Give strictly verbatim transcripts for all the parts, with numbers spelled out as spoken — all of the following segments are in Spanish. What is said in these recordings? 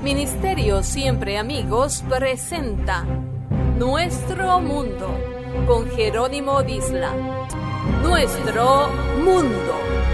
Ministerio Siempre Amigos presenta Nuestro Mundo con Jerónimo Disla. Nuestro Mundo.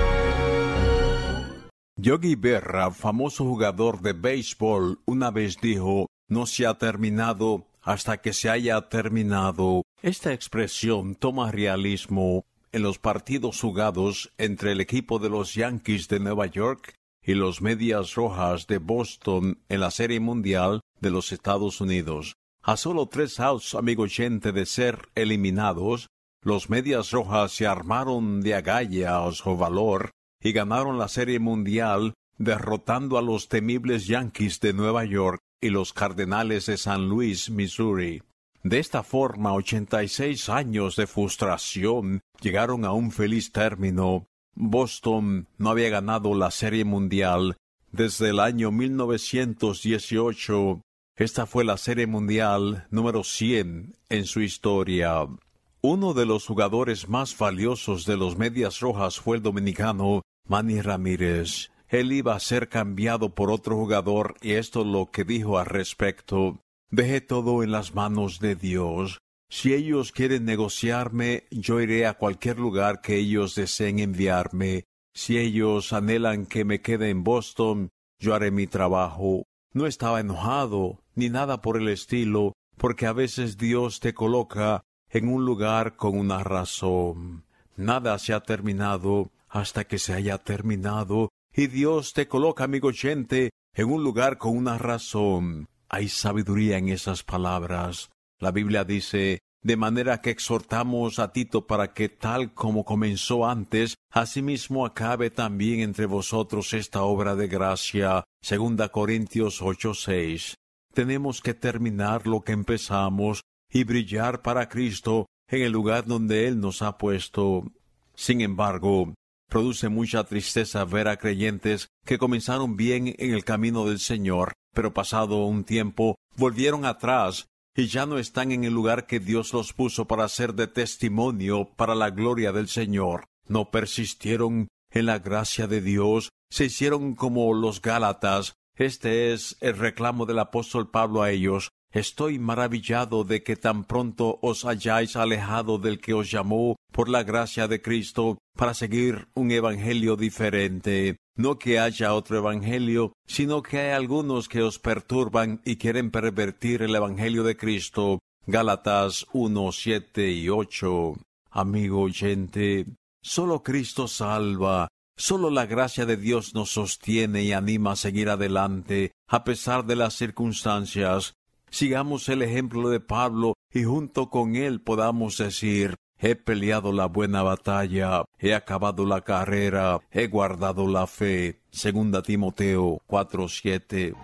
Yogi Berra, famoso jugador de béisbol, una vez dijo: "No se ha terminado hasta que se haya terminado". Esta expresión toma realismo en los partidos jugados entre el equipo de los Yankees de Nueva York y los Medias Rojas de Boston en la Serie Mundial de los Estados Unidos. A solo tres outs, amigo oyente, de ser eliminados, los Medias Rojas se armaron de agallas o valor y ganaron la Serie Mundial, derrotando a los temibles Yankees de Nueva York y los Cardenales de San Luis, Missouri. De esta forma, ochenta y seis años de frustración llegaron a un feliz término. Boston no había ganado la Serie Mundial desde el año mil novecientos dieciocho. Esta fue la Serie Mundial número cien en su historia. Uno de los jugadores más valiosos de los Medias Rojas fue el dominicano Manny Ramírez. Él iba a ser cambiado por otro jugador y esto es lo que dijo al respecto: "Dejé todo en las manos de Dios. Si ellos quieren negociarme, yo iré a cualquier lugar que ellos deseen enviarme. Si ellos anhelan que me quede en Boston, yo haré mi trabajo". No estaba enojado, ni nada por el estilo, porque a veces Dios te coloca en un lugar con una razón. Nada se ha terminado hasta que se haya terminado, y Dios te coloca, amigo oyente, en un lugar con una razón. Hay sabiduría en esas palabras. La Biblia dice: "De manera que exhortamos a Tito para que, tal como comenzó antes, asimismo acabe también entre vosotros esta obra de gracia". Segunda Corintios ocho seis. Tenemos que terminar lo que empezamos y brillar para Cristo en el lugar donde Él nos ha puesto. Sin embargo, produce mucha tristeza ver a creyentes que comenzaron bien en el camino del Señor, pero pasado un tiempo volvieron atrás y ya no están en el lugar que Dios los puso para ser de testimonio para la gloria del Señor. No persistieron en la gracia de Dios, se hicieron como los Gálatas. Este es el reclamo del apóstol Pablo a ellos: "Estoy maravillado de que tan pronto os hayáis alejado del que os llamó por la gracia de Cristo para seguir un evangelio diferente. No que haya otro evangelio, sino que hay algunos que os perturban y quieren pervertir el evangelio de Cristo". Gálatas uno, siete y ocho. Amigo oyente, solo Cristo salva. Solo la gracia de Dios nos sostiene y anima a seguir adelante, a pesar de las circunstancias. Sigamos el ejemplo de Pablo y junto con él podamos decir: "He peleado la buena batalla, he acabado la carrera, he guardado la fe". Segunda Timoteo cuatro siete.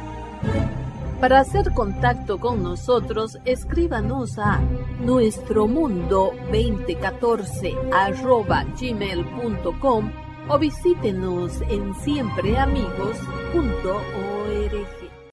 Para hacer contacto con nosotros, escríbanos a nuestromundo veinte catorce arroba gmail punto com o visítenos en siempreamigos punto org.